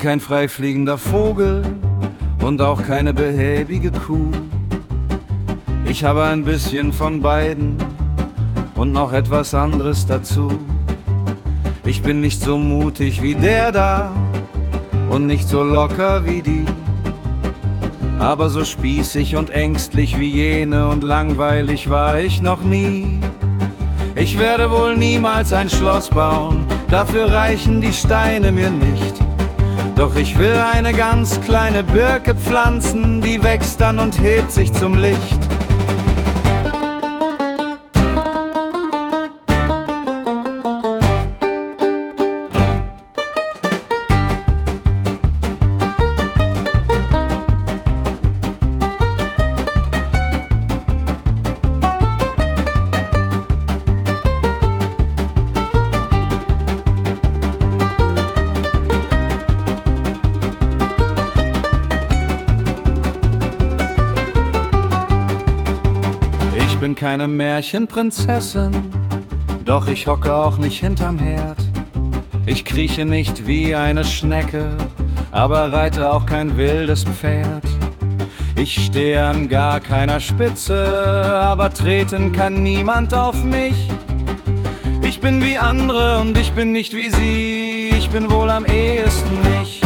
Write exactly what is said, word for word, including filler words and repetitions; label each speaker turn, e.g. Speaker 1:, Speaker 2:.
Speaker 1: kein freifliegender Vogel und auch keine behäbige Kuh. Ich habe ein bisschen von beiden und noch etwas anderes dazu. Ich bin nicht so mutig wie der da und nicht so locker wie die, aber so spießig und ängstlich wie jene und langweilig war ich noch nie. Ich werde wohl niemals ein Schloss bauen, dafür reichen die Steine mir nicht. Doch ich will eine ganz kleine Birke pflanzen, die wächst dann und hebt sich zum Licht. Ich bin keine Märchenprinzessin, doch ich hocke auch nicht hinterm Herd. Ich krieche nicht wie eine Schnecke, aber reite auch kein wildes Pferd. Ich stehe an gar keiner Spitze, aber treten kann niemand auf mich. Ich bin wie andere und ich bin nicht wie sie, ich bin wohl am ehesten ich.